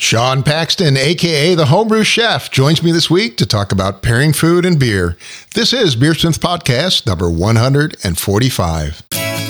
Sean Paxton, a.k.a. the Homebrew Chef, joins me this week to talk about pairing food and beer. This is Beersmith Podcast number 145.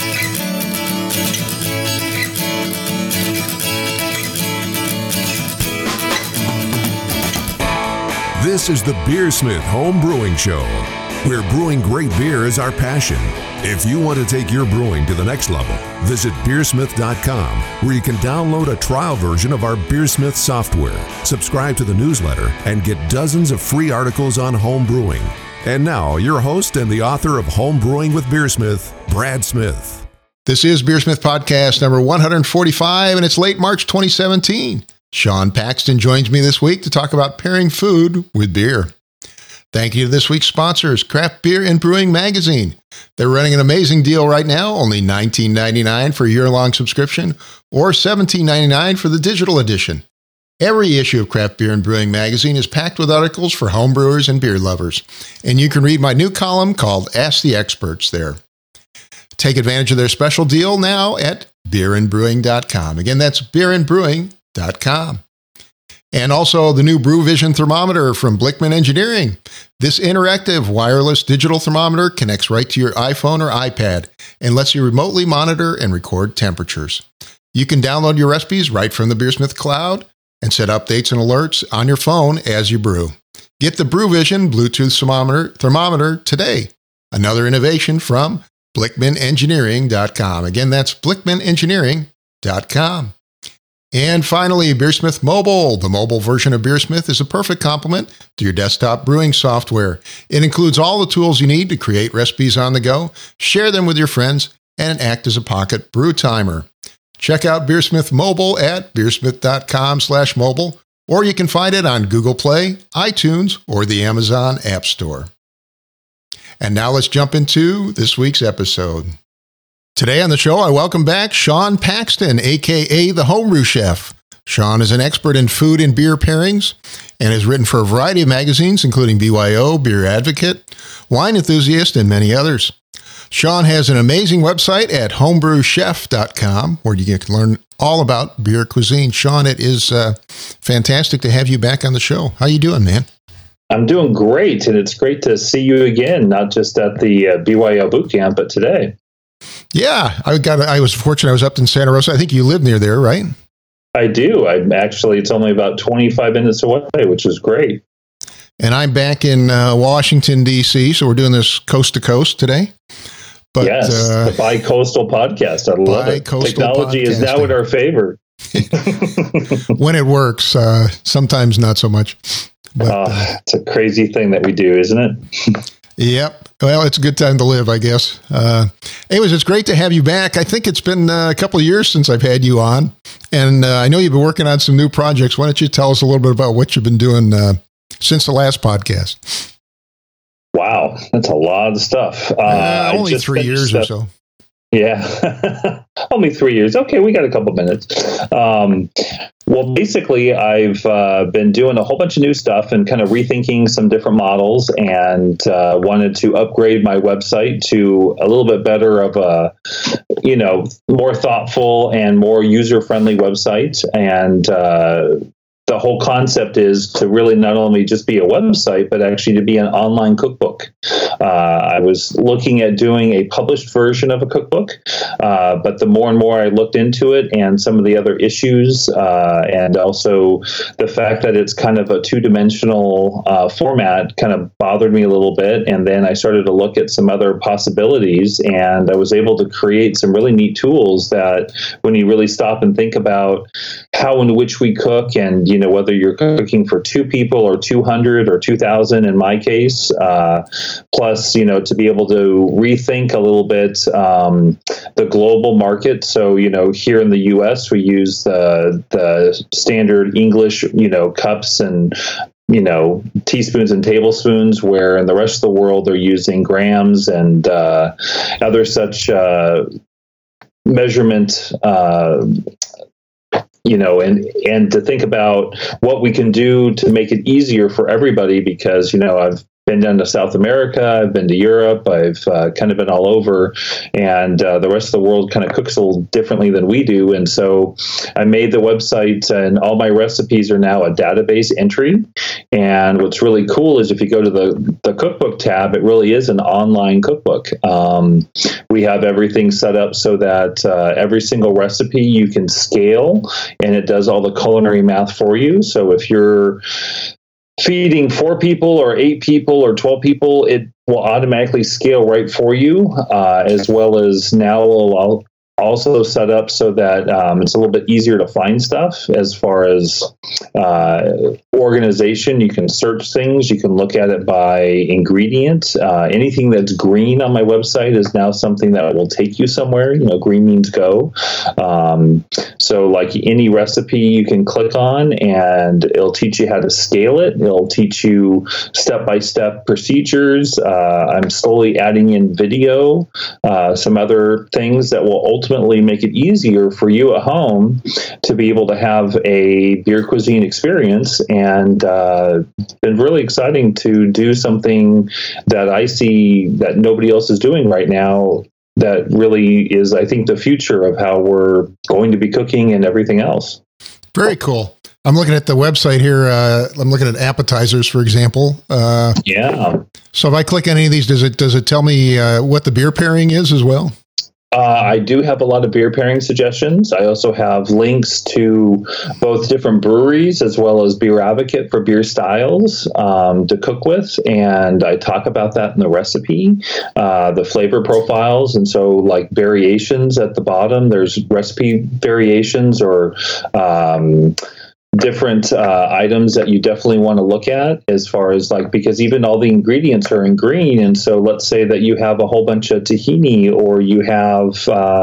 This is the Beersmith Home Brewing Show, where brewing great beer is our passion. If you want to take your brewing to the next level, visit beersmith.com, where you can download a trial version of our Beersmith software, subscribe to the newsletter, and get dozens of free articles on home brewing. And now, your host and the author of Home Brewing with Beersmith, Brad Smith. This is Beersmith Podcast number 145, and it's late March 2017. Sean Paxton joins me this week to talk about pairing food with beer. Thank you to this week's sponsors, Craft Beer and Brewing Magazine. They're running an amazing deal right now, only $19.99 for a year-long subscription or $17.99 for the digital edition. Every issue of Craft Beer and Brewing Magazine is packed with articles for homebrewers and beer lovers, and you can read my new column called Ask the Experts there. Take advantage of their special deal now at beerandbrewing.com. Again, that's beerandbrewing.com. And also the new BrewVision thermometer from Blickman Engineering. This interactive wireless digital thermometer connects right to your iPhone or iPad and lets you remotely monitor and record temperatures. You can download your recipes right from the Beersmith cloud and set updates and alerts on your phone as you brew. Get the BrewVision Bluetooth thermometer today. Another innovation from BlickmanEngineering.com. Again, that's BlickmanEngineering.com. And finally, Beersmith Mobile. The mobile version of Beersmith is a perfect complement to your desktop brewing software. It includes all the tools you need to create recipes on the go, share them with your friends, and act as a pocket brew timer. Check out Beersmith Mobile at beersmith.com/mobile, or you can find it on Google Play, iTunes, or the Amazon App Store. And now let's jump into this week's episode. Today on the show, I welcome back Sean Paxton, a.k.a. the Homebrew Chef. Sean is an expert in food and beer pairings and has written for a variety of magazines, including BYO, Beer Advocate, Wine Enthusiast, and many others. Sean has an amazing website at homebrewchef.com, where you can learn all about beer cuisine. Sean, it is fantastic to have you back on the show. How you doing, man? I'm doing great, and it's great to see you again, not just at the BYO boot camp, but today. Yeah, I was fortunate. I was up in Santa Rosa. I think you live near there, right? I do. It's only about 25 minutes away, which is great. And I'm back in Washington, D.C., so we're doing this coast to coast today. But, yes, the bi-coastal podcast. I love it. Technology is now in our favor. When it works, sometimes not so much. But, it's a crazy thing that we do, isn't it? Yep. Well, it's a good time to live, I guess. Anyways, it's great to have you back. I think it's been a couple of years since I've had you on, and I know you've been working on some new projects. Why don't you tell us a little bit about what you've been doing since the last podcast? Wow, that's a lot of stuff. Only 3 years or so. Yeah, only 3 years. Okay, we got a couple minutes. Well, basically, I've been doing a whole bunch of new stuff and kind of rethinking some different models, and wanted to upgrade my website to a little bit better of a, more thoughtful and more user-friendly website. And the whole concept is to really not only just be a website, but actually to be an online cookbook. I was looking at doing a published version of a cookbook, but the more and more I looked into it and some of the other issues, and also the fact that it's kind of a two-dimensional format kind of bothered me a little bit. And then I started to look at some other possibilities, and I was able to create some really neat tools that when you really stop and think about how and which we cook, and whether you're cooking for 2 people or 200 or 2,000 in my case, plus, to be able to rethink a little bit the global market. So, here in the U.S., we use the standard English, cups and teaspoons and tablespoons, where in the rest of the world they're using grams and other such measurement and to think about what we can do to make it easier for everybody, because, I've been down to South America. I've been to Europe. I've kind of been all over, and the rest of the world kind of cooks a little differently than we do. And so I made the website, and all my recipes are now a database entry. And what's really cool is if you go to the cookbook tab, it really is an online cookbook. We have everything set up so that every single recipe you can scale, and it does all the culinary math for you. So if you're feeding 4 people or 8 people or 12 people, it will automatically scale right for you, as well as now will also set up so that it's a little bit easier to find stuff as far as organization. You can search things. You can look at it by ingredient. Anything that's green on my website is now something that will take you somewhere. Green means go. So like any recipe you can click on, and it'll teach you how to scale it. It'll teach you step-by-step procedures. I'm slowly adding in video, some other things that will ultimately make it easier for you at home to be able to have a beer cuisine experience. And been really exciting to do something that I see that nobody else is doing right now. That really is, I think, the future of how we're going to be cooking and everything else. Very cool. I'm looking at the website here. I'm looking at appetizers, for example. Yeah. So if I click any of these, does it tell me what the beer pairing is as well? I do have a lot of beer pairing suggestions. I also have links to both different breweries as well as Beer Advocate for beer styles to cook with. And I talk about that in the recipe, the flavor profiles. And so like variations at the bottom, there's recipe variations or different items that you definitely want to look at as far as because even all the ingredients are in green. And so let's say that you have a whole bunch of tahini, or you have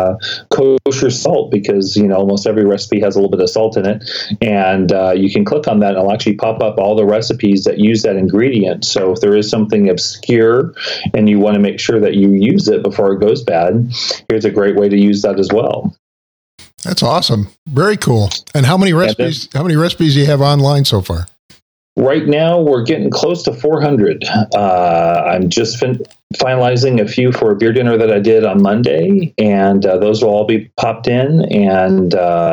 kosher salt, because, almost every recipe has a little bit of salt in it. And you can click on that and it'll actually pop up all the recipes that use that ingredient. So if there is something obscure and you want to make sure that you use it before it goes bad, here's a great way to use that as well. That's awesome. Very cool. And how many recipes do you have online so far? Right now, we're getting close to 400. I'm just finalizing a few for a beer dinner that I did on Monday, and those will all be popped in. And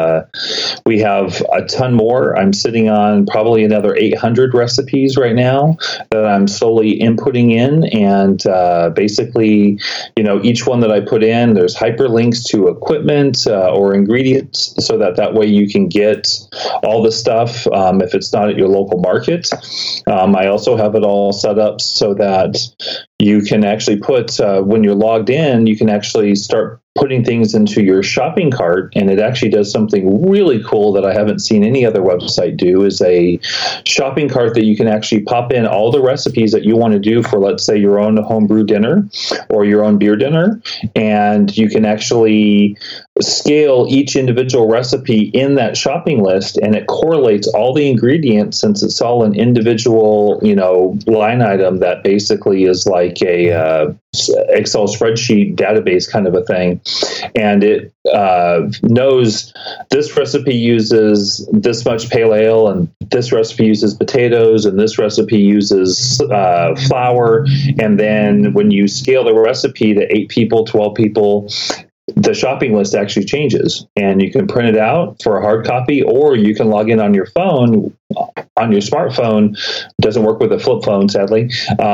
we have a ton more. I'm sitting on probably another 800 recipes right now that I'm slowly inputting in. And basically, each one that I put in, there's hyperlinks to equipment or ingredients, so that way you can get all the stuff if it's not at your local market. I also have it all set up so that you can actually put, when you're logged in, you can actually start putting things into your shopping cart, and it actually does something really cool that I haven't seen any other website do, is a shopping cart that you can actually pop in all the recipes that you want to do for, let's say, your own homebrew dinner or your own beer dinner, and you can actually scale each individual recipe in that shopping list, and it correlates all the ingredients, since it's all an individual, line item that basically is like a Excel spreadsheet database kind of a thing. And it knows this recipe uses this much pale ale, and this recipe uses potatoes, and this recipe uses flour. And then when you scale the recipe to 8 people, 12 people, the shopping list actually changes, and you can print it out for a hard copy, or you can log in on your phone, on your smartphone. It doesn't work with a flip phone, sadly,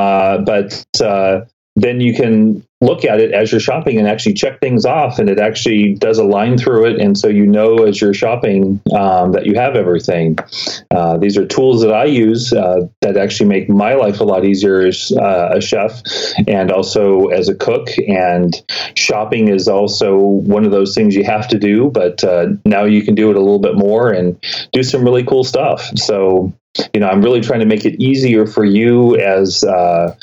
but then you can look at it as you're shopping and actually check things off, and it actually does a line through it. And so as you're shopping that you have everything. These are tools that I use that actually make my life a lot easier as a chef and also as a cook. And shopping is also one of those things you have to do, but now you can do it a little bit more and do some really cool stuff. So I'm really trying to make it easier for you as, a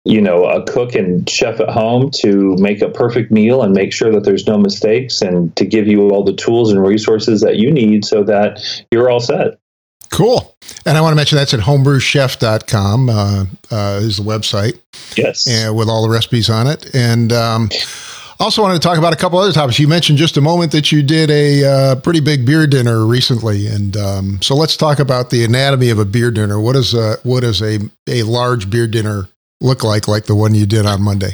cook and chef at home to make a perfect meal and make sure that there's no mistakes, and to give you all the tools and resources that you need so that you're all set. Cool. And I want to mention that's at homebrewchef.com is the website. Yes. With all the recipes on it. And also wanted to talk about a couple other topics. You mentioned just a moment that you did a pretty big beer dinner recently. And so let's talk about the anatomy of a beer dinner. What is a large beer dinner look like the one you did on Monday?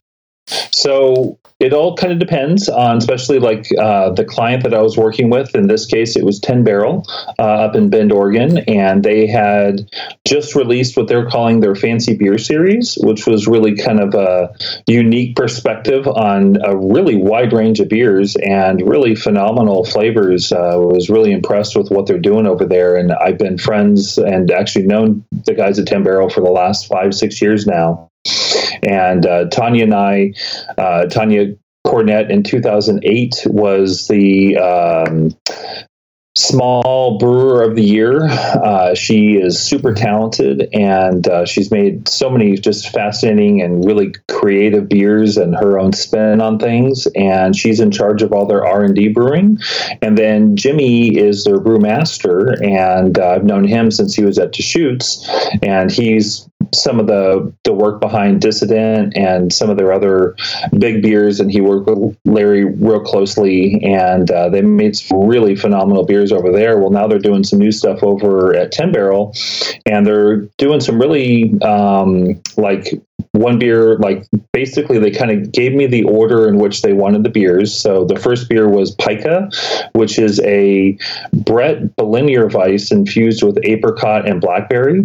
So it all kind of depends on, especially like the client that I was working with. In this case, it was 10 Barrel up in Bend, Oregon, and they had just released what they're calling their Fancy Beer series, which was really kind of a unique perspective on a really wide range of beers and really phenomenal flavors. I was really impressed with what they're doing over there, and I've been friends and actually known the guys at 10 Barrel for the last 5-6 years now. And Tanya and I, Tanya Cornett in 2008 was the Small Brewer of the Year. She is super talented, and she's made so many just fascinating and really creative beers and her own spin on things. And she's in charge of all their R&D brewing. And then Jimmy is their brewmaster, and I've known him since he was at Deschutes, and he's some of the work behind Dissident and some of their other big beers, and he worked with Larry real closely, and they made some really phenomenal beers over there. Well, now they're doing some new stuff over at 10 Barrel, and they're doing some really like one beer, like basically they kind of gave me the order in which they wanted the beers. So the first beer was Pica, which is a Brett Berliner Weiss infused with apricot and blackberry,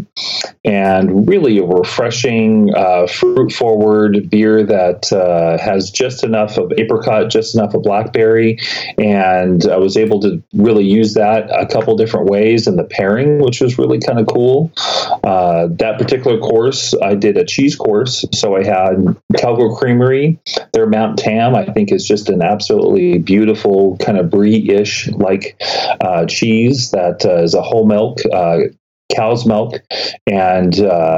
and really a refreshing, fruit-forward beer that has just enough of apricot, just enough of blackberry, and I was able to really use that a couple different ways in the pairing, which was really kind of cool. That particular course, I did a cheese course, so I had Calgo Creamery. Their Mount Tam, I think, is just an absolutely beautiful kind of brie-ish like cheese that is a whole milk, cow's milk, and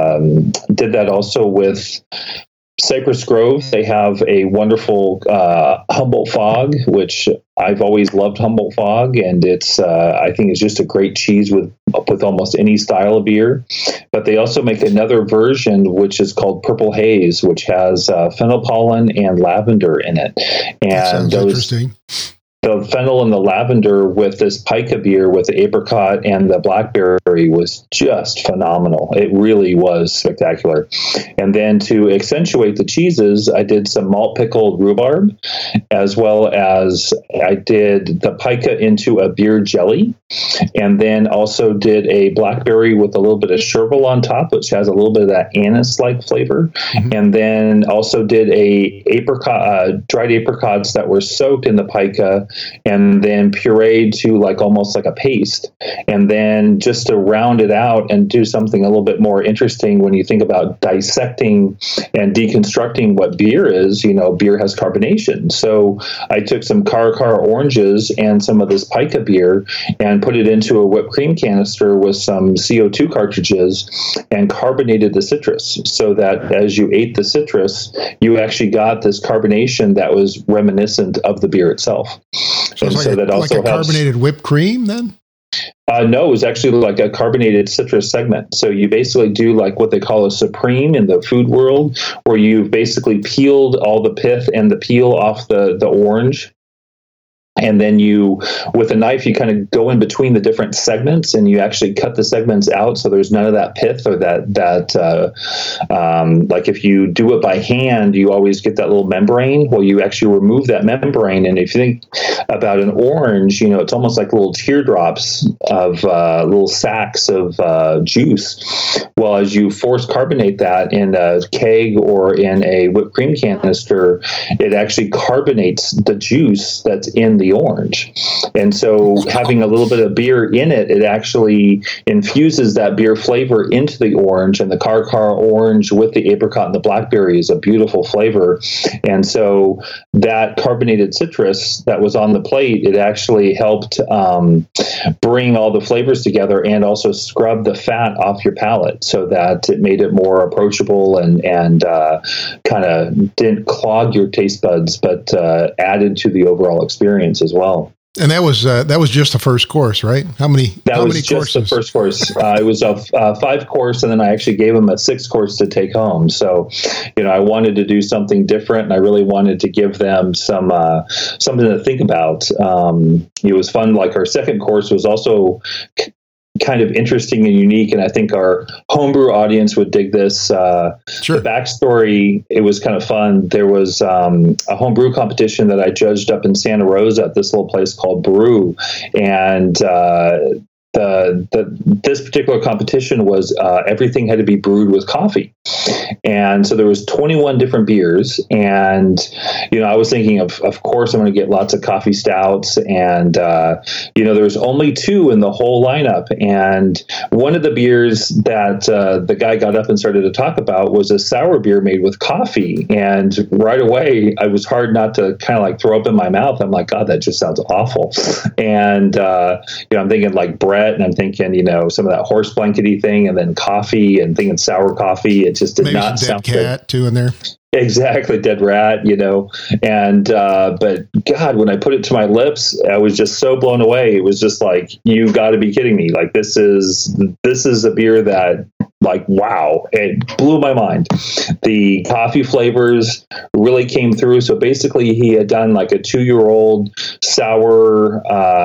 did that also with Cypress Grove. They have a wonderful Humboldt Fog, which I've always loved Humboldt Fog, and it's I think it's just a great cheese with almost any style of beer. But they also make another version which is called Purple Haze, which has fennel pollen and lavender in it. And that sounds interesting. The fennel and the lavender with this Pica beer with the apricot and the blackberry was just phenomenal. It really was spectacular. And then to accentuate the cheeses, I did some malt pickled rhubarb, as well as I did the Pica into a beer jelly, and then also did a blackberry with a little bit of sherbet on top, which has a little bit of that anise-like flavor. Mm-hmm. And then also did a apricot, dried apricots that were soaked in the Pica and then pureed to like almost like a paste. And then just to round it out and do something a little bit more interesting when you think about dissecting and deconstructing what beer is, you know, beer has carbonation. So I took some Caracara oranges and some of this Pica beer and put it into a whipped cream canister with some CO2 cartridges and carbonated the citrus, so that as you ate the citrus, you actually got this carbonation that was reminiscent of the beer itself. So it's like a carbonated whipped cream then? No, it was actually like a carbonated citrus segment. So you basically do like what they call a supreme in the food world, where you've basically peeled all the pith and the peel off the orange. And then you, with a knife, you kind of go in between the different segments, and you actually cut the segments out, so there's none of that pith or like if you do it by hand, you always get that little membrane. Well, you actually remove that membrane, and if you think about an orange, you know, it's almost like little teardrops of little sacs of juice. Well, as you force carbonate that in a keg or in a whipped cream canister, it actually carbonates the juice that's in the orange. And so having a little bit of beer in it, it actually infuses that beer flavor into the orange, and the Caracara orange with the apricot and the blackberry is a beautiful flavor. And so that carbonated citrus that was on the plate, it actually helped bring all the flavors together and also scrub the fat off your palate, so that it made it more approachable and kind of didn't clog your taste buds, but added to the overall experience as well. And that was just the first course, right? How many just courses? The first course. It was a 5-course, and then I actually gave them a 6-course to take home. So, you know, I wanted to do something different, and I really wanted to give them some something to think about. It was fun. Like our second course was also kind of interesting and unique, and I think our homebrew audience would dig this. Sure. The backstory, it was kind of fun. There was a homebrew competition that I judged up in Santa Rosa at this little place called Brew, and this particular competition was everything had to be brewed with coffee. And so there was 21 different beers, and I was thinking of course I'm going to get lots of coffee stouts, and there was only 2 in the whole lineup, and one of the beers that the guy got up and started to talk about was a sour beer made with coffee, and right away I was hard not to kind of like throw up in my mouth. I'm like, God, that just sounds awful. And I'm thinking like Brett, and I'm thinking some of that horse blankety thing, and then coffee, and thinking sour coffee. It just did Maybe not some sound dead cat good. too in there. Exactly, dead rat, and but God, when I put it to my lips, I was just so blown away. It was just like, you got to be kidding me! Like this is a beer that, like, wow, it blew my mind. The coffee flavors really came through. So basically, he had done like a 2-year-old sour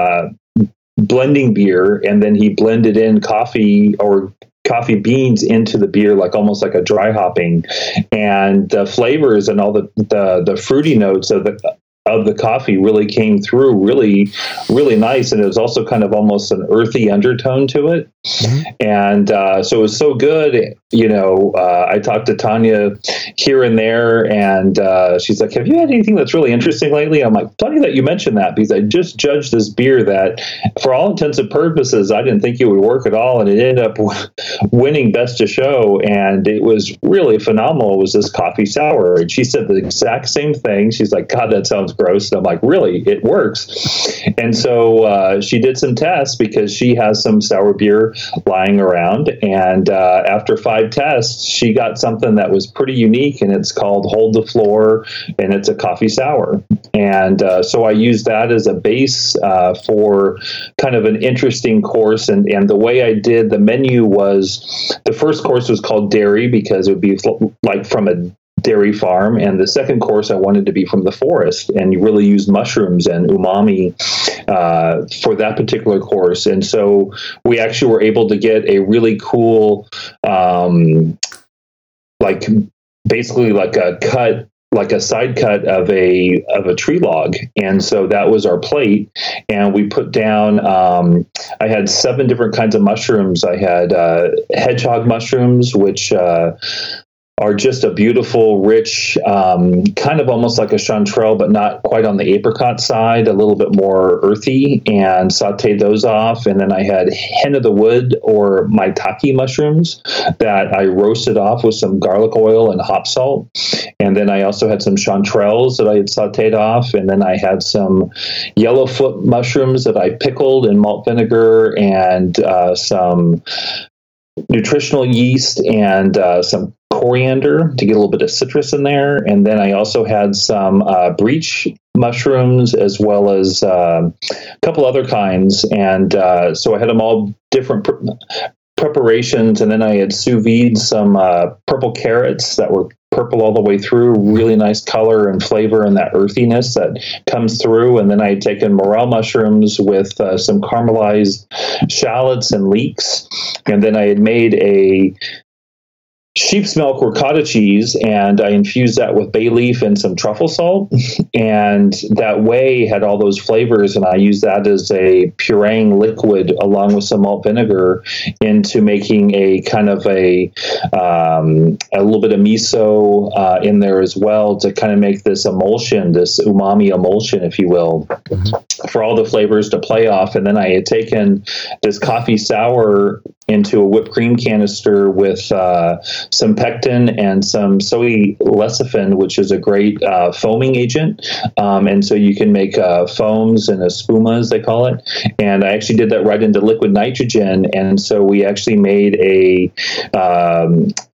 blending beer, and then he blended in coffee coffee beans into the beer, like almost like a dry hopping, and the flavors and all the fruity notes of the coffee really came through really, really nice. And it was also kind of almost an earthy undertone to it. Mm-hmm. And so it was so good. I talked to Tanya here and there, and she's like, have you had anything that's really interesting lately? I'm like, funny that you mentioned that, because I just judged this beer that for all intents and purposes, I didn't think it would work at all. And it ended up winning Best of Show. And it was really phenomenal. It was this coffee sour. And she said the exact same thing. She's like, God, that sounds gross. And I'm like, really? It works. And so she did some tests, because she has some sour beer lying around. And after 5 tests, she got something that was pretty unique, and it's called Hold the Floor, and it's a coffee sour. And so I used that as a base for kind of an interesting course. And the way I did the menu was, the first course was called Dairy, because it would be like from a dairy farm, and the second course I wanted to be from the forest, and you really used mushrooms and umami for that particular course. And so we actually were able to get a really cool basically like a side cut of a tree log. And so that was our plate. And we put down, I had 7 different kinds of mushrooms. I had hedgehog mushrooms, which are just a beautiful, rich, kind of almost like a chanterelle, but not quite on the apricot side, a little bit more earthy, and sauteed those off. And then I had hen of the wood, or maitake mushrooms, that I roasted off with some garlic oil and hop salt. And then I also had some chanterelles that I had sauteed off. And then I had some yellowfoot mushrooms that I pickled in malt vinegar, and some nutritional yeast, and some coriander to get a little bit of citrus in there. And then I also had some breech mushrooms, as well as a couple other kinds. And so I had them all different preparations. And then I had sous vide some purple carrots that were purple all the way through, really nice color and flavor, and that earthiness that comes through. And then I had taken morel mushrooms with some caramelized shallots and leeks. And then I had made a sheep's milk ricotta cheese, and I infused that with bay leaf and some truffle salt, and that whey had all those flavors, and I used that as a pureeing liquid along with some malt vinegar into making a kind of a little bit of miso in there as well, to kind of make this emulsion, this umami emulsion, if you will, for all the flavors to play off. And then I had taken this coffee sour into a whipped cream canister with some pectin and some soy lecithin, which is a great foaming agent. And so you can make foams and espuma, as they call it. And I actually did that right into liquid nitrogen. And so we actually made a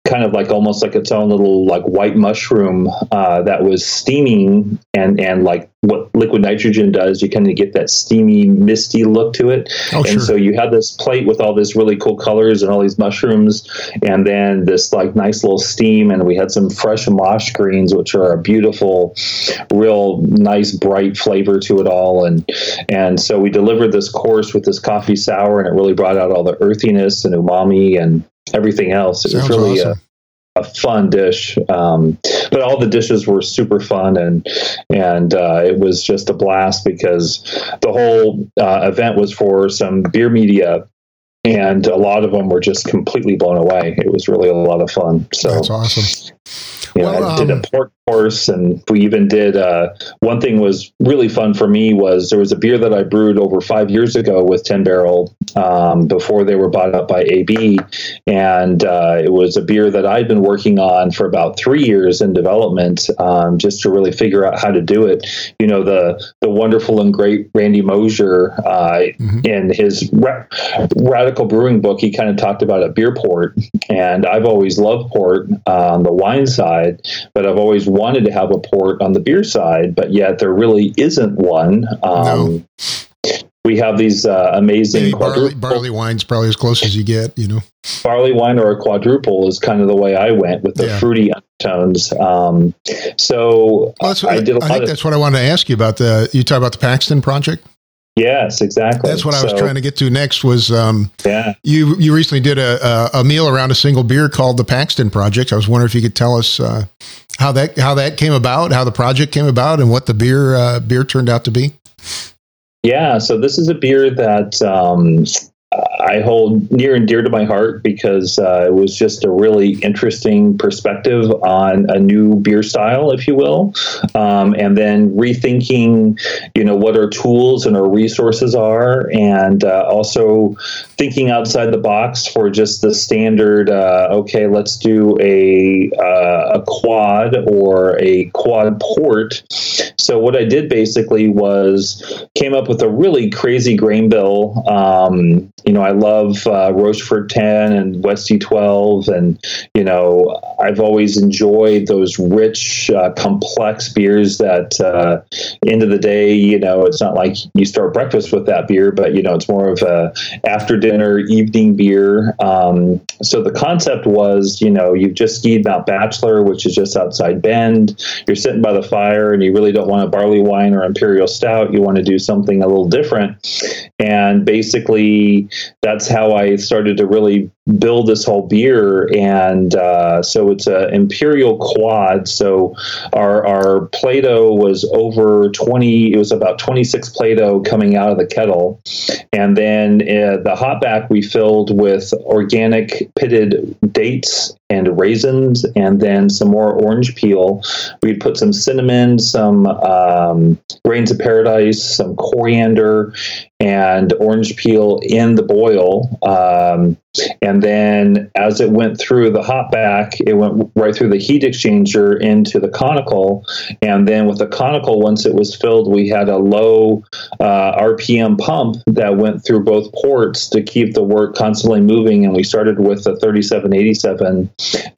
kind of like almost like its own little like white mushroom that was steaming, and like what liquid nitrogen does, you kind of get that steamy, misty look to it. And so you had this plate with all this really cool colors and all these mushrooms, and then this like nice little steam, and we had some fresh mosh greens, which are a beautiful, real nice, bright flavor to it all. And so we delivered this course with this coffee sour, and it really brought out all the earthiness and umami and everything else. It was really awesome. A fun dish, but all the dishes were super fun, and it was just a blast because the whole event was for some beer media, and a lot of them were just completely blown away. It was really a lot of fun. So that's awesome. I did a port course, and we even did one thing was really fun for me was there was a beer that I brewed over 5 years ago with 10 Barrel before they were bought up by AB, and it was a beer that I'd been working on for about 3 years in development, just to really figure out how to do it. You know, the wonderful and great Randy Mosier in his Radical Brewing book, he kind of talked about a beer port, and I've always loved port on the wine side, but I've always wanted to have a port on the beer side, but yet there really isn't one. No. We have these amazing barley wine's probably as close as you get, you know. Barley wine or a quadruple is kind of the way I went with the fruity undertones. I think that's what I wanted to ask you about. You talk about the Paxton project? Yes, exactly. That's what I was trying to get to next was, you recently did a meal around a single beer called the Paxton Project. I was wondering if you could tell us how that came about, how the project came about, and what the beer turned out to be. Yeah, so this is a beer that I hold near and dear to my heart because it was just a really interesting perspective on a new beer style, if you will, and then rethinking, what our tools and our resources are, and also thinking outside the box for just the standard. Okay, let's do a quad or a quad port. So what I did basically was came up with a really crazy grain bill. I love Rochefort 10 and Westy 12, and I've always enjoyed those rich, complex beers that end of the day, it's not like you start breakfast with that beer, but it's more of a after dinner evening beer. So the concept was, you've just skied Mount Bachelor, which is just outside Bend. You're sitting by the fire and you really don't want a barley wine or imperial stout. You want to do something a little different. And basically that's how I started to really build this whole beer. And so it's an imperial quad. So our Plato was over 20, it was about 26 Plato coming out of the kettle. And then the hotback we filled with organic pitted dates and raisins, and then some more orange peel. We'd put some cinnamon, some grains of paradise, some coriander, and orange peel in the boil. And then as it went through the hotback, it went right through the heat exchanger into the conical. And then with the conical, once it was filled, we had a low RPM pump that went through both ports to keep the work constantly moving. And we started with the 3787.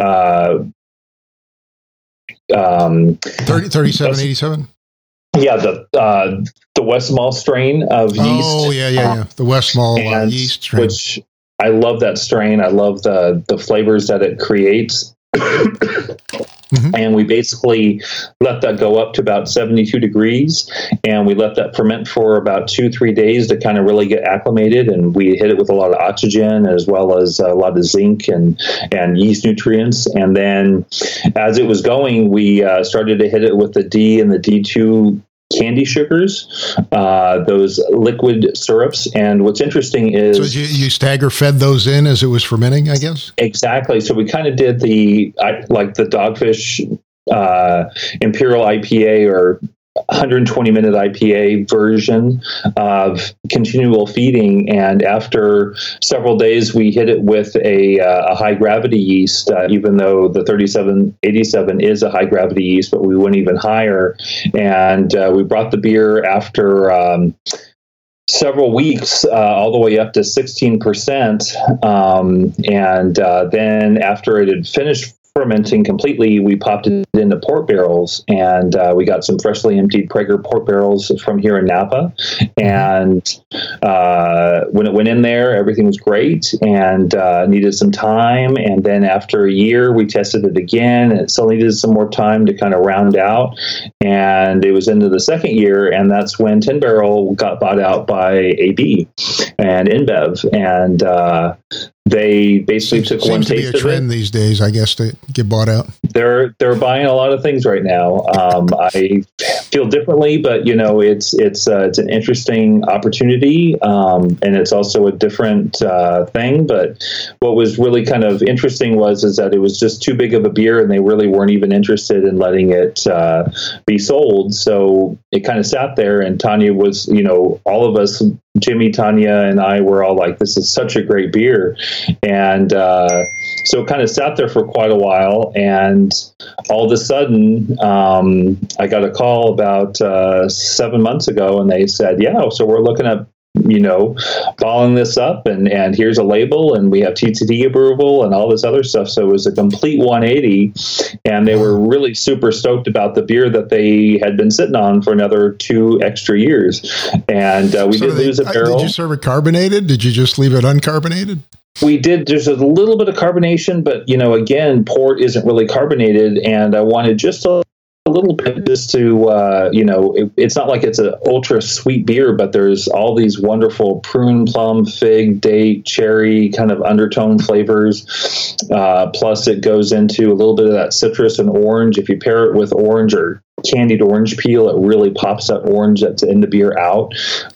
3787? Yeah, the Westmalle strain of yeast. Oh, yeah. The Westmalle yeast strain. Which I love that strain. I love the flavors that it creates. And we basically let that go up to about 72 degrees, and we let that ferment for about 2-3 days to kind of really get acclimated. And we hit it with a lot of oxygen as well as a lot of zinc and yeast nutrients. And then as it was going, we started to hit it with the D and the D2 candy sugars, those liquid syrups. And what's interesting is... So you stagger fed those in as it was fermenting, I guess? Exactly. So we kind of did the Dogfish Imperial IPA or 120-minute IPA version of continual feeding. And after several days, we hit it with a high-gravity yeast, even though the 3787 is a high-gravity yeast, but we went even higher. And we brought the beer after several weeks, all the way up to 16%. Then after it had finished fermenting completely, we popped it into port barrels, and we got some freshly emptied Prager port barrels from here in Napa. And when it went in there, everything was great and needed some time. And then after a year, we tested it again, and it still needed some more time to kind of round out. And it was into the second year, and that's when 10 Barrel got bought out by AB and InBev. And they basically took one taste of it. Seems to be a trend these days, I guess, to get bought out. They're buying a lot of things right now. I feel differently, but it's an interesting opportunity, and it's also a different thing. But what was really kind of interesting is that it was just too big of a beer, and they really weren't even interested in letting it be sold. So it kind of sat there, and Tanya was, all of us, Jimmy, Tanya, and I were all like, this is such a great beer. And so it kind of sat there for quite a while. And all of a sudden, I got a call about 7 months ago, and they said, yeah, so we're looking at following this up, and here's a label, and we have TTD approval and all this other stuff. So it was a complete 180, and they were really super stoked about the beer that they had been sitting on for another 2 extra years. And we did lose a barrel. Did you serve it carbonated? Did you just leave it uncarbonated? We did. There's a little bit of carbonation, but again, port isn't really carbonated, and I wanted just a little bit just to, it's not like it's an ultra sweet beer, but there's all these wonderful prune, plum, fig, date, cherry kind of undertone flavors. Plus it goes into a little bit of that citrus and orange. If you pair it with orange or candied orange peel, it really pops that orange that's in the beer out.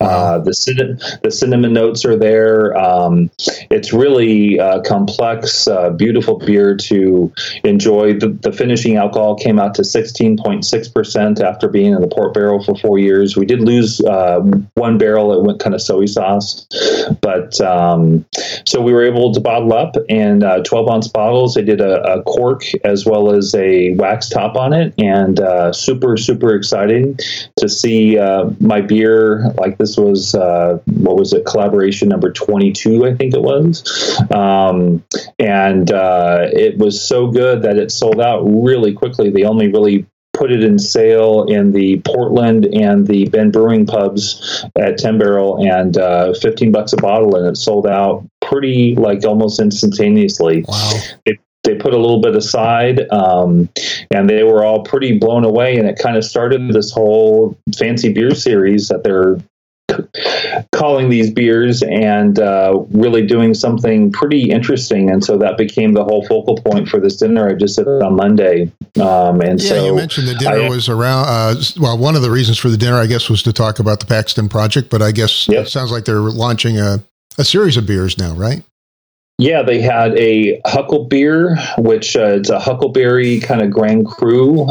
The cinnamon notes are there. It's really complex, beautiful beer to enjoy. The finishing alcohol came out to 16.6% after being in the port barrel for 4 years. We did lose one barrel. It went kind of soy sauce, but so we were able to bottle up in 12-ounce bottles. They did a cork as well as a wax top on it, and super, super exciting to see my beer. Like, this was, collaboration number 22, I think it was. It was so good that it sold out really quickly. They only really put it in sale in the Portland and the Bend Brewing pubs at 10 Barrel, and $15 a bottle, and it sold out pretty, almost instantaneously. Wow. They put a little bit aside, and they were all pretty blown away. And it kind of started this whole fancy beer series that they're calling these beers, and really doing something pretty interesting. And so that became the whole focal point for this dinner I just did on Monday. So you mentioned the dinner was around, one of the reasons for the dinner, I guess, was to talk about the Paxton Project, but I guess It sounds like they're launching a series of beers now, right? Yeah, they had a Huckle beer, which it's a huckleberry kind of Grand Cru.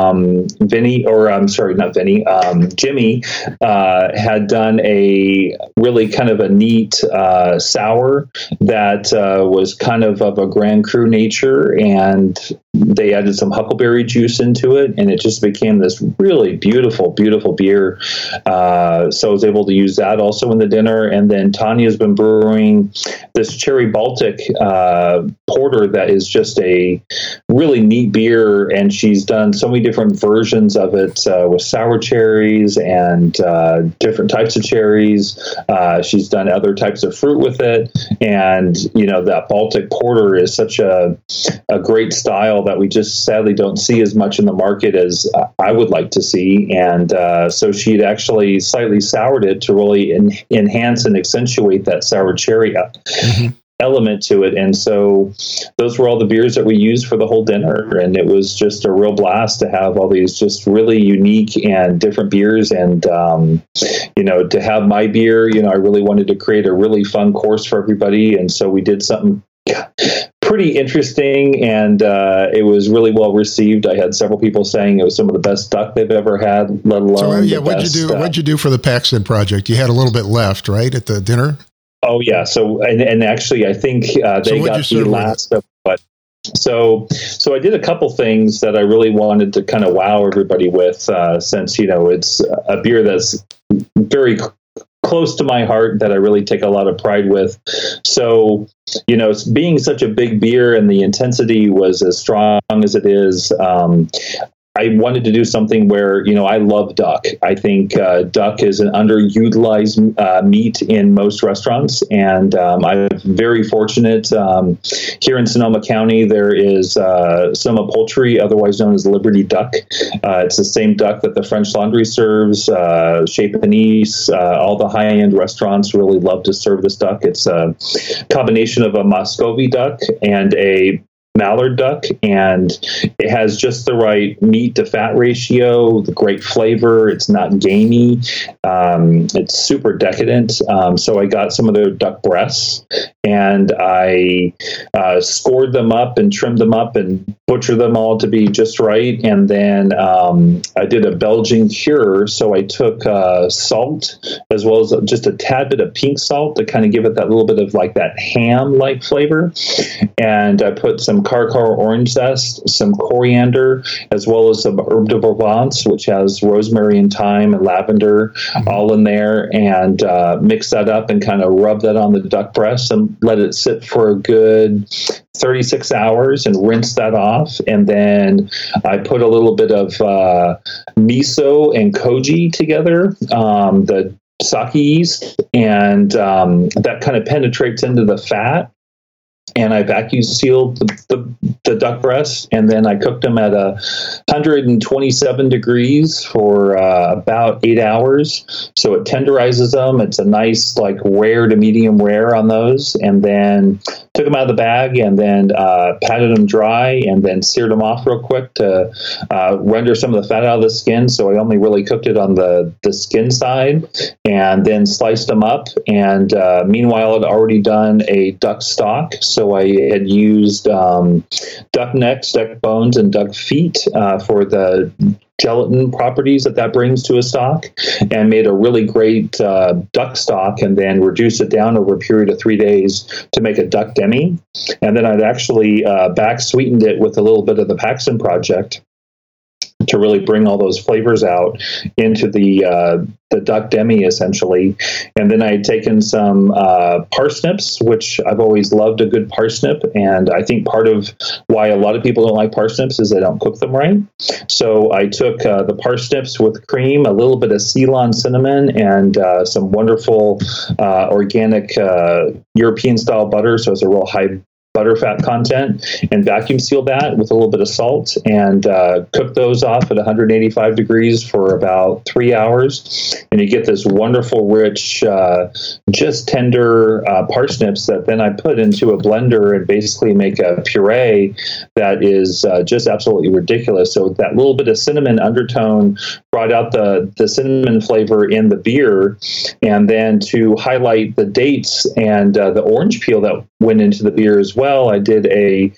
Jimmy had done a really kind of a neat sour that was kind of a Grand Cru nature, and they added some huckleberry juice into it, and it just became this really beautiful, beautiful beer. So I was able to use that also in the dinner. And then Tanya's been brewing this Cherry Baltic porter that is just a really neat beer, and she's done so many different versions of it with sour cherries and different types of cherries. She's done other types of fruit with it, and that Baltic porter is such a great style that we just sadly don't see as much in the market as I would like to see. And so she'd actually slightly soured it to really enhance and accentuate that sour cherry element to it. And so those were all the beers that we used for the whole dinner. And it was just a real blast to have all these just really unique and different beers. And, to have my beer, I really wanted to create a really fun course for everybody. And so we did something pretty interesting, and it was really well received. I had several people saying it was some of the best duck they've ever had, let alone what'd you do for the Paxton Project? You had a little bit left, right, at the dinner? Oh yeah. So, and actually I think they got the last of what. So I did a couple things that I really wanted to kind of wow everybody with, since, it's a beer that's very close to my heart that I really take a lot of pride with. So, being such a big beer and the intensity was as strong as it is, I wanted to do something where, I love duck. I think duck is an underutilized meat in most restaurants. And I'm very fortunate. Here in Sonoma County, there is Sonoma Poultry, otherwise known as Liberty Duck. It's the same duck that the French Laundry serves, Chez Panisse, all the high-end restaurants really love to serve this duck. It's a combination of a Muscovy duck and a mallard duck, and it has just the right meat to fat ratio, the great flavor. It's not gamey. It's super decadent. So I got some of their duck breasts and I scored them up and trimmed them up and butchered them all to be just right. And then I did a Belgian cure. So I took salt as well as just a tad bit of pink salt to kind of give it that little bit of like that ham-like flavor. And I put some Caracara orange zest, some coriander, as well as some herb de Provence, which has rosemary and thyme and lavender all in there, and mix that up and kind of rub that on the duck breast and let it sit for a good 36 hours and rinse that off. And then I put a little bit of miso and koji together, the sake yeast, and that kind of penetrates into the fat. And I vacuum sealed the duck breast, and then I cooked them at 127 degrees for about 8 hours. So it tenderizes them. It's a nice, like, rare to medium rare on those. And then took them out of the bag and then patted them dry and then seared them off real quick to render some of the fat out of the skin. So I only really cooked it on the skin side, and then sliced them up. And meanwhile, I'd already done a duck stock. So I had used duck necks, duck bones, and duck feet for the gelatin properties that brings to a stock, and made a really great duck stock, and then reduced it down over a period of 3 days to make a duck demi. And then I'd actually back sweetened it with a little bit of the Paxton Project to really bring all those flavors out into the duck demi, essentially. And then I had taken some parsnips, which I've always loved a good parsnip. And I think part of why a lot of people don't like parsnips is they don't cook them right. So I took the parsnips with cream, a little bit of Ceylon cinnamon, and some wonderful organic European-style butter. So it's a real high butterfat content, and vacuum seal that with a little bit of salt, and cook those off at 185 degrees for about 3 hours. And you get this wonderful, rich, just tender parsnips that then I put into a blender and basically make a puree that is just absolutely ridiculous. So that little bit of cinnamon undertone brought out the cinnamon flavor in the beer. And then to highlight the dates and the orange peel that went into the beer as well, I did a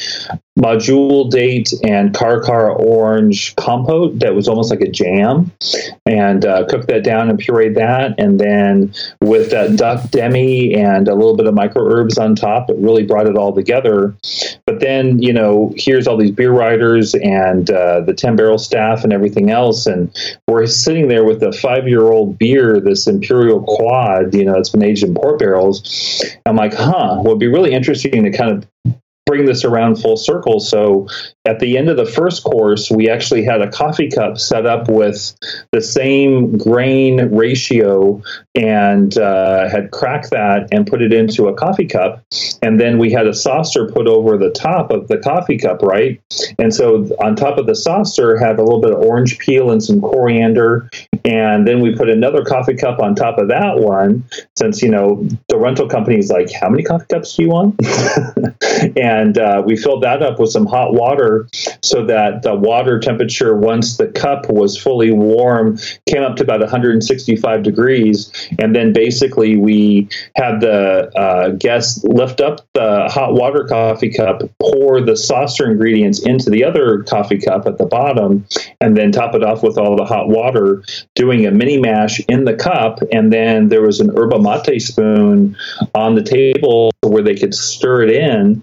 Majul date and Caracara orange compote that was almost like a jam, and cooked that down and pureed that. And then with that duck demi and a little bit of micro herbs on top, it really brought it all together. But then, here's all these beer writers and the 10 barrel staff and everything else. And we're sitting there with a 5-year-old beer, this Imperial Quad, it's been aged in port barrels. I'm like, well, it'd be really interesting to kind of bring this around full circle. So at the end of the first course, we actually had a coffee cup set up with the same grain ratio, and had cracked that and put it into a coffee cup. And then we had a saucer put over the top of the coffee cup, right? And so on top of the saucer had a little bit of orange peel and some coriander. And then we put another coffee cup on top of that one, since, the rental company is like, how many coffee cups do you want? And we filled that up with some hot water so that the water temperature, once the cup was fully warm, came up to about 165 degrees. And then basically we had the guests lift up the hot water coffee cup, pour the saucer ingredients into the other coffee cup at the bottom, and then top it off with all the hot water, doing a mini mash in the cup. And then there was an yerba mate spoon on the table where they could stir it in. And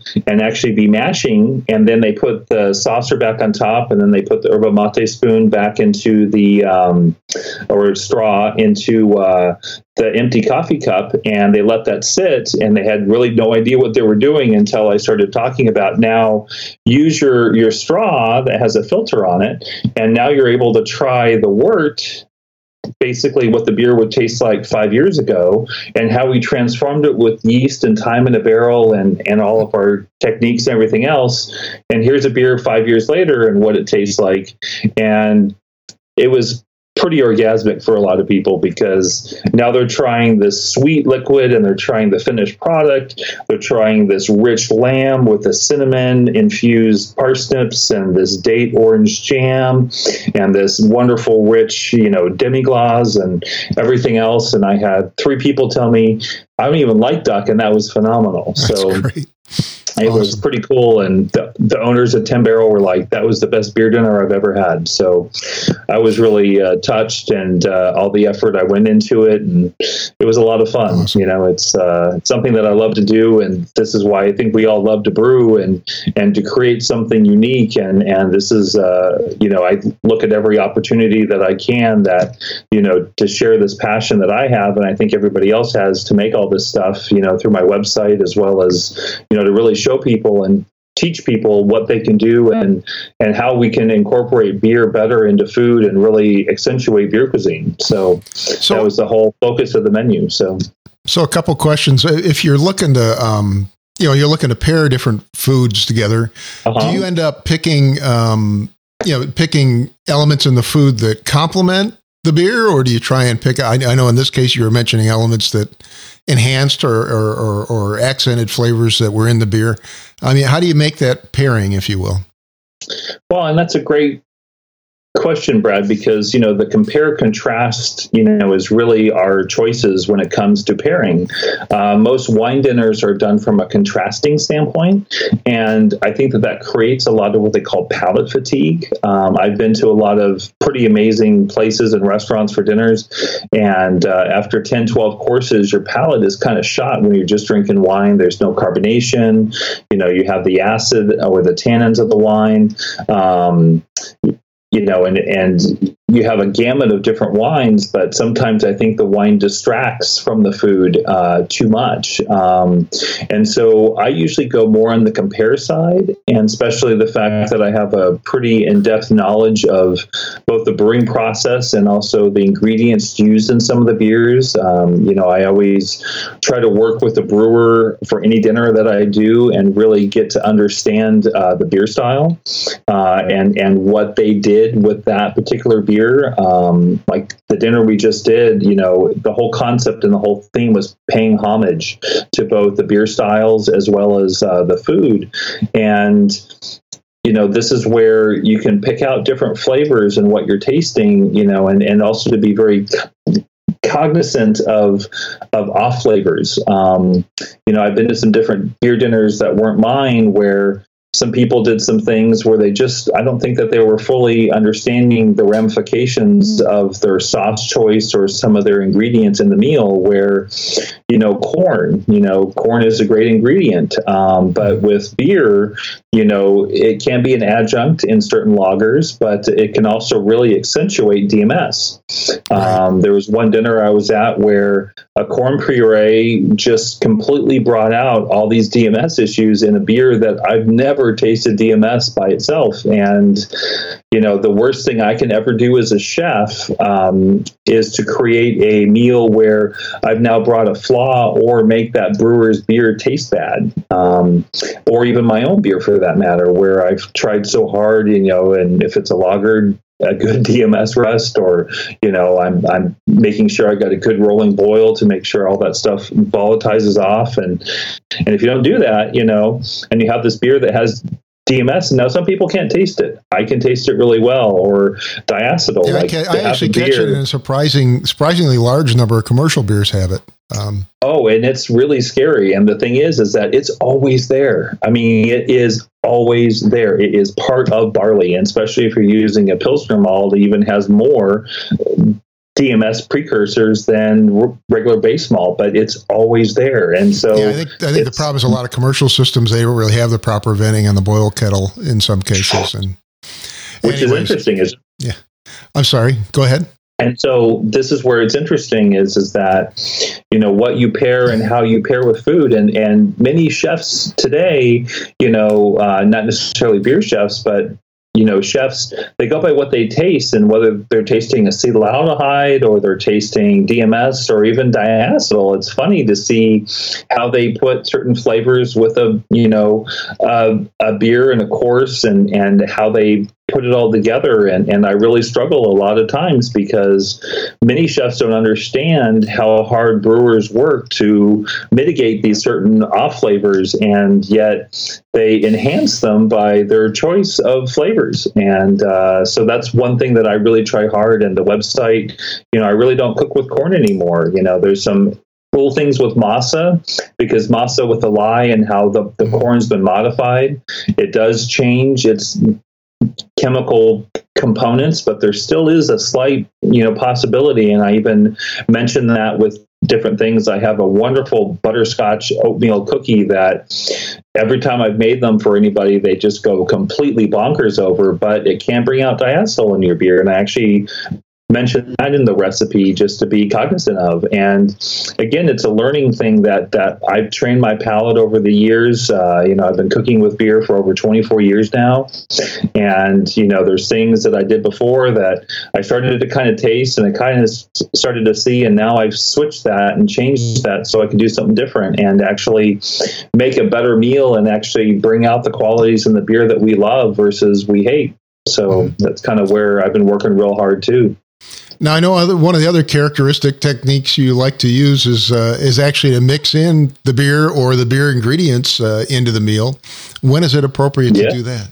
actually be mashing, and then they put the saucer back on top, and then they put the yerba mate spoon back into the or straw into the empty coffee cup, and they let that sit, and they had really no idea what they were doing until I started talking about, now use your straw that has a filter on it, and now you're able to try the wort, basically what the beer would taste like 5 years ago, and how we transformed it with yeast and time in a barrel and all of our techniques and everything else. And here's a beer 5 years later and what it tastes like. And it was pretty orgasmic for a lot of people, because now they're trying this sweet liquid and they're trying the finished product. They're trying this rich lamb with the cinnamon infused parsnips and this date orange jam and this wonderful rich, demi-glace and everything else. And I had 3 people tell me, I don't even like duck, and that was phenomenal. That's great. It was pretty cool, and the owners at 10 Barrel were like, that was the best beer dinner I've ever had. So I was really touched, and all the effort I went into it, and it was a lot of fun. Awesome. It's something that I love to do, and this is why I think we all love to brew and to create something unique. And this is, I look at every opportunity that I can to share this passion that I have, and I think everybody else has, to make all this stuff, through my website, as well as, to really show people and teach people what they can do and how we can incorporate beer better into food and really accentuate beer cuisine. So that was the whole focus of the menu. So a couple questions. If you're looking to, you're looking to pair different foods together, do you end up picking, picking elements in the food that complement the beer, or do you try and pick? I know in this case you were mentioning elements that enhanced or accented flavors that were in the beer. I mean, how do you make that pairing, if you will? Well, and that's a great question, Brad, because the compare contrast is really our choices when it comes to pairing. Most wine dinners are done from a contrasting standpoint, and I think that creates a lot of what they call palate fatigue. I've been to a lot of pretty amazing places and restaurants for dinners, and after 10, 12 courses, your palate is kind of shot when you're just drinking wine. There's no carbonation. You have the acid or the tannins of the wine. And you have a gamut of different wines, but sometimes I think the wine distracts from the food too much. And so I usually go more on the compare side, and especially the fact that I have a pretty in-depth knowledge of both the brewing process and also the ingredients used in some of the beers. I always try to work with the brewer for any dinner that I do and really get to understand the beer style and what they did with that particular beer. Like the dinner we just did, the whole concept and the whole theme was paying homage to both the beer styles as well as the food. And this is where you can pick out different flavors and what you're tasting, and also to be very cognizant of off flavors. I've been to some different beer dinners that weren't mine, where some people did some things where I don't think that they were fully understanding the ramifications of their sauce choice or some of their ingredients in the meal, where, corn is a great ingredient. But with beer, it can be an adjunct in certain lagers, but it can also really accentuate DMS. There was one dinner I was at where a corn puree just completely brought out all these DMS issues in a beer that I've never tasted DMS by itself. And, the worst thing I can ever do as a chef is to create a meal where I've now brought a flaw or make that brewer's beer taste bad, or even my own beer for that matter, where I've tried so hard, and if it's a lager, a good DMS rest, or I'm making sure I got a good rolling boil to make sure all that stuff volatilizes off, and if you don't do that, and you have this beer that has DMS, now some people can't taste it. I can taste it really well, or diacetyl. Yeah, I actually catch it in a surprisingly large number of commercial beers have it. And it's really scary. And the thing is that it's always there. I mean, it is always there. It is part of barley, and especially if you're using a Pilsner malt, it even has more DMS precursors than regular base malt, but it's always there. And so I think the problem is a lot of commercial systems, they don't really have the proper venting on the boil kettle in some cases. And which is interesting. Yeah. I'm sorry. Go ahead. And so this is where it's interesting is that, what you pair and how you pair with food. And many chefs today, not necessarily beer chefs, but chefs, they go by what they taste, and whether they're tasting acetaldehyde or they're tasting DMS or even diacetyl. It's funny to see how they put certain flavors with a beer and a course, and how they put it all together. And I really struggle a lot of times because many chefs don't understand how hard brewers work to mitigate these certain off flavors, and yet they enhance them by their choice of flavors. And so that's one thing that I really try hard. And the website, I really don't cook with corn anymore. There's some cool things with masa, because masa with the lye and how the corn's been modified, it does change its chemical components, but there still is a slight, possibility. And I even mentioned that with different things. I have a wonderful butterscotch oatmeal cookie that every time I've made them for anybody, they just go completely bonkers over, but it can bring out diacetyl in your beer. And I actually mention that in the recipe just to be cognizant of. And again, it's a learning thing that I've trained my palate over the years. I've been cooking with beer for over 24 years now. And, there's things that I did before that I started to kind of taste and I kind of started to see. And now I've switched that and changed that so I can do something different and actually make a better meal and actually bring out the qualities in the beer that we love versus we hate. So that's kind of where I've been working real hard too. Now, I know one of the other characteristic techniques you like to use is actually to mix in the beer or the beer ingredients into the meal. When is it appropriate to do that?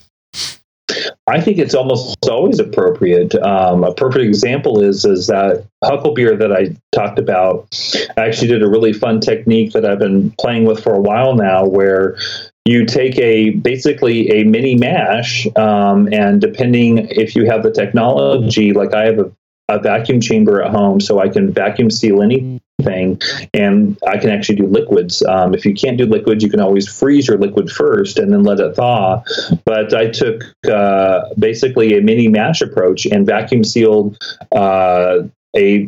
I think it's almost always appropriate. A perfect example is that Huckle beer that I talked about. I actually did a really fun technique that I've been playing with for a while now, where you take basically a mini mash, and depending if you have the technology, like I have a vacuum chamber at home, so I can vacuum seal anything, and I can actually do liquids. If you can't do liquids, you can always freeze your liquid first and then let it thaw. But I took basically a mini mash approach and vacuum sealed a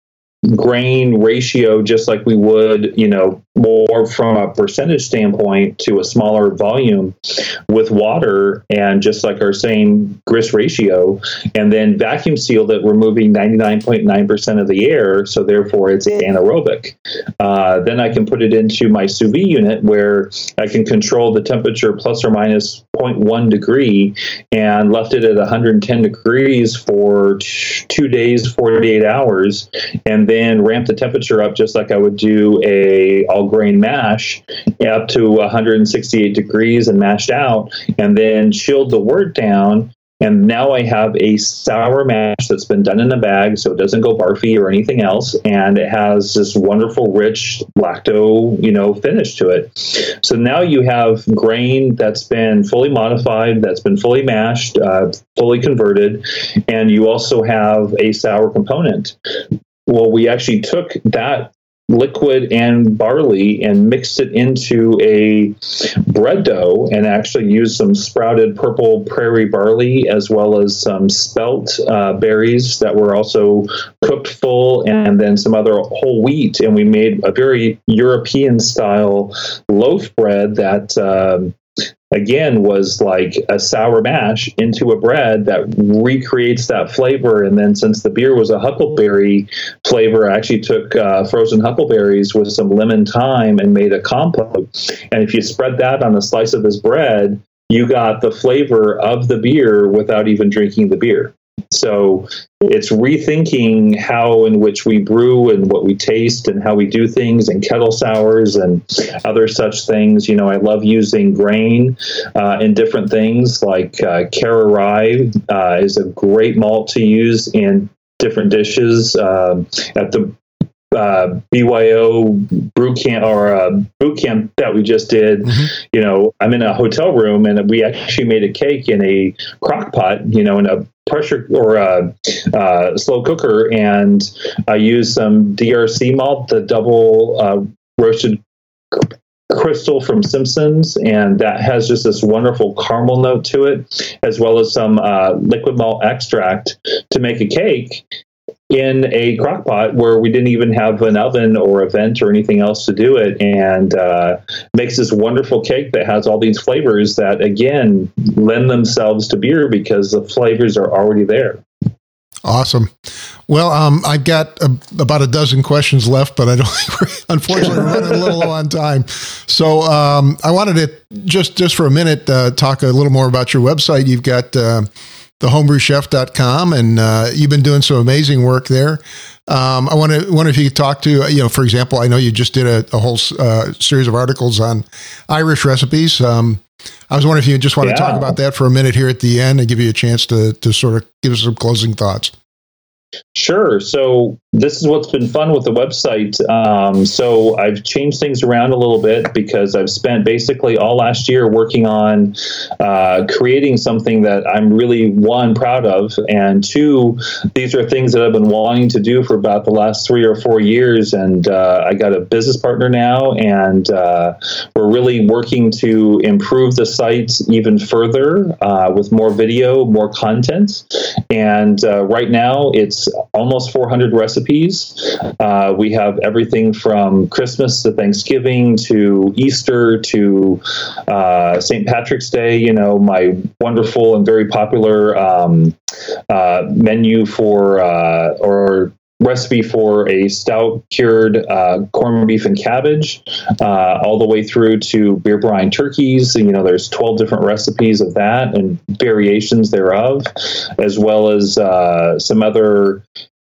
grain ratio, just like we would, more from a percentage standpoint to a smaller volume with water, and just like our same grist ratio, and then vacuum sealed it, removing 99.9% of the air. So therefore it's anaerobic. Then I can put it into my sous vide unit where I can control the temperature plus or minus 0.1 degree, and left it at 110 degrees for 2 days, 48 hours, and then ramp the temperature up just like I would do a all grain mash up to 168 degrees and mashed out, and then chilled the wort down. And now I have a sour mash that's been done in a bag, so it doesn't go barfy or anything else, and it has this wonderful, rich lacto, finish to it. So now you have grain that's been fully modified, that's been fully mashed, fully converted, and you also have a sour component. Well, we actually took that liquid and barley and mixed it into a bread dough, and actually used some sprouted purple prairie barley as well as some spelt berries that were also cooked full, and then some other whole wheat. And we made a very European style loaf bread that again was like a sour mash into a bread that recreates that flavor. And then since the beer was a huckleberry flavor, I actually took frozen huckleberries with some lemon thyme and made a compote. And if you spread that on a slice of this bread, you got the flavor of the beer without even drinking the beer. So it's rethinking how in which we brew and what we taste and how we do things, and kettle sours and other such things. I love using grain in different things, like Cara Rye is a great malt to use in different dishes. At the BYO boot camp that we just did. I'm in a hotel room, and we actually made a cake in a crock pot, in a pressure or a slow cooker, and I used some DRC malt, the double roasted crystal from Simpsons, and that has just this wonderful caramel note to it, as well as some liquid malt extract to make a cake in a crock pot where we didn't even have an oven or a vent or anything else to do it, and makes this wonderful cake that has all these flavors that, again, lend themselves to beer because the flavors are already there. Awesome. Well, I've got about a dozen questions left, but I don't. Unfortunately, we're running a little low on time. So I wanted to just for a minute talk a little more about your website. You've got thehomebrewchef.com, and you've been doing some amazing work there. I wonder if you could talk to, for example, I know you just did a whole series of articles on Irish recipes. I was wondering if you just want to talk about that for a minute here at the end and give you a chance to sort of give us some closing thoughts. Sure. So this is what's been fun with the website. So I've changed things around a little bit because I've spent basically all last year working on creating something that I'm really, one, proud of, and two, these are things that I've been wanting to do for about the last 3 or 4 years. And I got a business partner now, and we're really working to improve the site even further with more video, more content. And right now it's almost 400 recipes. We have everything from Christmas to Thanksgiving to Easter to St. Patrick's Day, my wonderful and very popular menu for or recipe for a stout cured corned beef and cabbage, all the way through to beer brine turkeys. There's 12 different recipes of that and variations thereof, as well as some other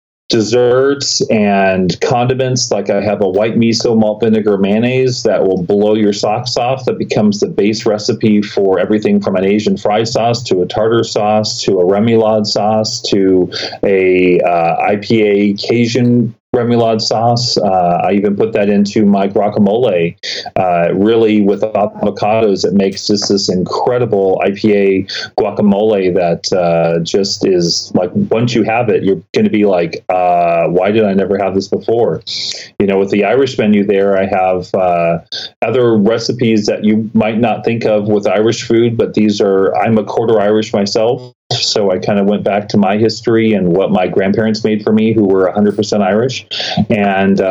desserts and condiments. Like I have a white miso malt vinegar mayonnaise that will blow your socks off, that becomes the base recipe for everything from an Asian fry sauce to a tartar sauce to a remoulade sauce to a IPA Cajun remoulade sauce. I even put that into my guacamole. Really, with avocados, it makes just this incredible IPA guacamole that just is like, once you have it, you're going to be like, why did I never have this before? With the Irish menu there, I have other recipes that you might not think of with Irish food, but I'm a quarter Irish myself. So I kind of went back to my history and what my grandparents made for me, who were 100% Irish. And,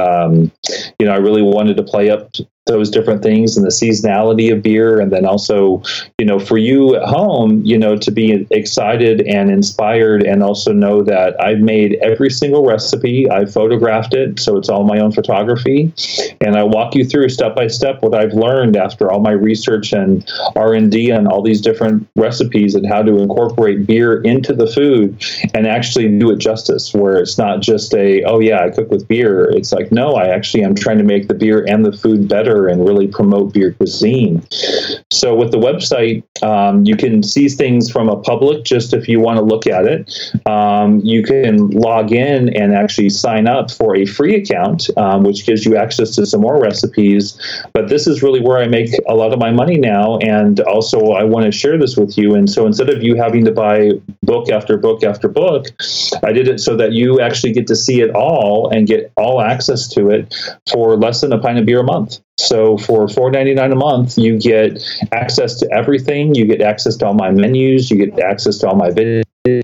I really wanted to play up those different things and the seasonality of beer. And then also, for you at home, to be excited and inspired, and also know that I've made every single recipe. I photographed it, so it's all my own photography. And I walk you through step by step what I've learned after all my research and R&D on all these different recipes, and how to incorporate beer into the food and actually do it justice, where it's not just I cook with beer. It's like, no, I'm trying to make the beer and the food better and really promote beer cuisine. So with the website, you can see things from a public, just if you want to look at it. You can log in and actually sign up for a free account, which gives you access to some more recipes. But this is really where I make a lot of my money now. And also I want to share this with you. And so instead of you having to buy book after book after book, I did it so that you actually get to see it all and get all access to it for less than a pint of beer a month. So for $4.99 a month, you get access to everything. You get access to all my menus. You get access to all my videos.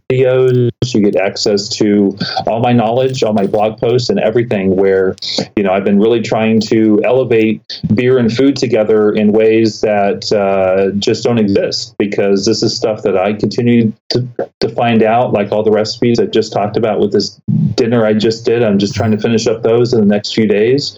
You get access to all my knowledge, all my blog posts, and everything, where, I've been really trying to elevate beer and food together in ways that just don't exist, because this is stuff that I continue to find out, like all the recipes I just talked about with this dinner I just did. I'm just trying to finish up those in the next few days.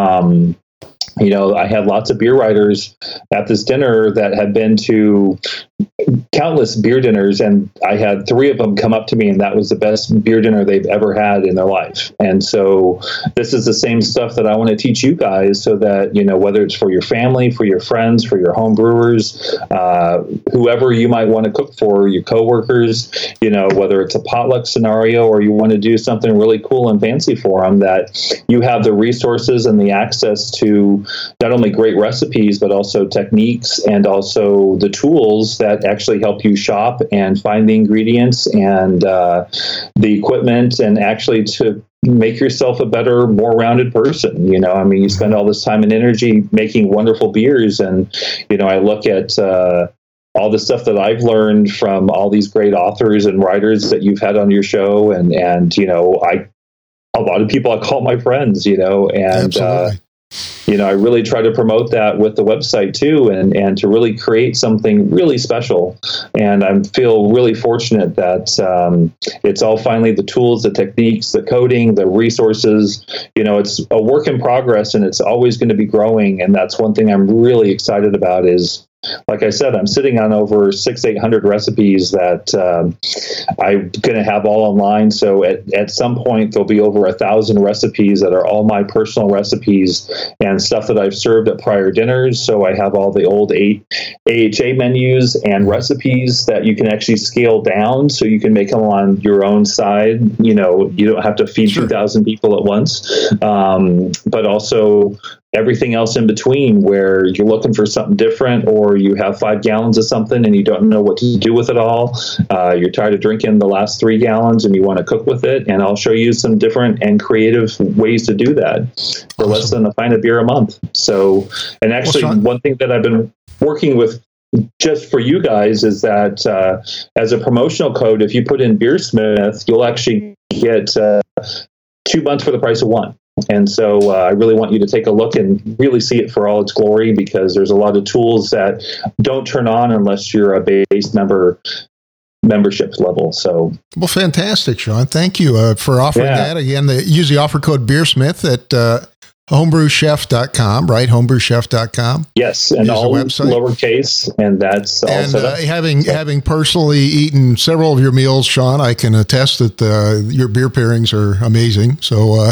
I had lots of beer writers at this dinner that had been to, countless beer dinners, and I had 3 of them come up to me, and that was the best beer dinner they've ever had in their life. And so this is the same stuff that I want to teach you guys, so that, you know, whether it's for your family, for your friends, for your home brewers, whoever you might want to cook for, your coworkers, you know, whether it's a potluck scenario or you want to do something really cool and fancy for them, that you have the resources and the access to not only great recipes, but also techniques and also the tools that actually help you shop and find the ingredients and the equipment, and actually to make yourself a better, more rounded person. You know, I mean, you spend all this time and energy making wonderful beers, and, you know, I look at all the stuff that I've learned from all these great authors and writers that you've had on your show, and you know, a lot of people I call my friends, you know, and you know, I really try to promote that with the website too, and to really create something really special. And I feel really fortunate that it's all finally the tools, the techniques, the coding, the resources. You know, it's a work in progress, and it's always going to be growing. And that's one thing I'm really excited about is, like I said, I'm sitting on over 600-800 recipes that I'm going to have all online. So at some point, there'll be over 1,000 recipes that are all my personal recipes and stuff that I've served at prior dinners. So I have all the old AHA menus and recipes that you can actually scale down, so you can make them on your own side. You know, you don't have to feed 2,000 people at once, but also everything else in between, where you're looking for something different, or you have 5 gallons of something and you don't know what to do with it all. You're tired of drinking the last 3 gallons and you want to cook with it. And I'll show you some different and creative ways to do that for less than a pint of beer a month. So, and actually, one thing that I've been working with just for you guys is that as a promotional code, if you put in Beersmith, you'll actually get 2 months for the price of 1. And so I really want you to take a look and really see it for all its glory, because there's a lot of tools that don't turn on unless you're a base membership level. So, well, fantastic, Sean. Thank you for offering that. Again, use the offer code Beersmith at homebrewchef.com, right? Homebrewchef.com. Yes, and all lowercase, and that's all set up. Having personally eaten several of your meals, Sean, I can attest that your beer pairings are amazing. So,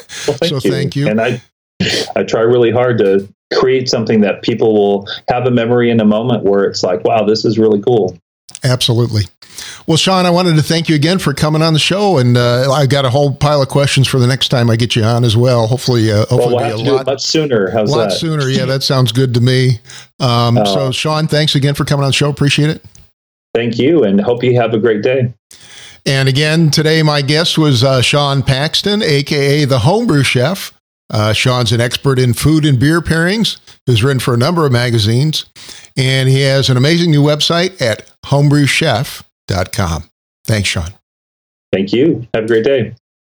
thank you. And I try really hard to create something that people will have a memory in a moment where it's like, wow, this is really cool. Absolutely. Well, Sean, I wanted to thank you again for coming on the show, and I've got a whole pile of questions for the next time I get you on as well. Hopefully, we'll have to do it much sooner. How's that? A lot sooner. Yeah, that sounds good to me. So, Sean, thanks again for coming on the show. Appreciate it. Thank you, and hope you have a great day. And again, today my guest was Sean Paxton, a.k.a. the Homebrew Chef. Sean's an expert in food and beer pairings, who's written for a number of magazines, and he has an amazing new website at homebrewchef.com. Thanks, Sean. Thank you. Have a great day.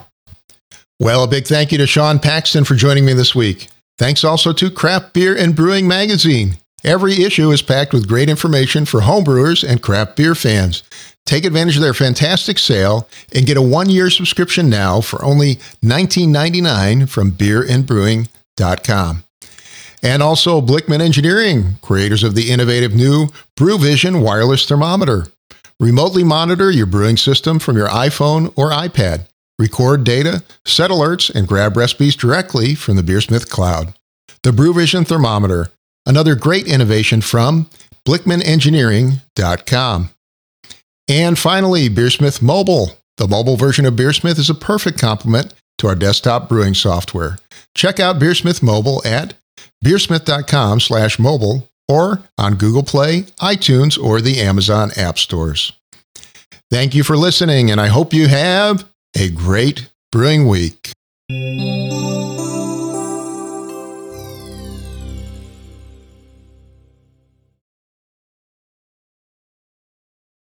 Well, a big thank you to Sean Paxton for joining me this week. Thanks also to Craft Beer and Brewing Magazine. Every issue is packed with great information for homebrewers and craft beer fans. Take advantage of their fantastic sale and get a 1-year subscription now for only $19.99 from beerandbrewing.com. And also Blickman Engineering, creators of the innovative new BrewVision wireless thermometer. Remotely monitor your brewing system from your iPhone or iPad. Record data, set alerts, and grab recipes directly from the Beersmith cloud. The BrewVision thermometer, another great innovation from BlickmanEngineering.com. And finally, Beersmith Mobile. The mobile version of Beersmith is a perfect complement to our desktop brewing software. Check out Beersmith Mobile at beersmith.com/mobile or on Google Play, iTunes, or the Amazon app stores. Thank you for listening, and I hope you have a great brewing week.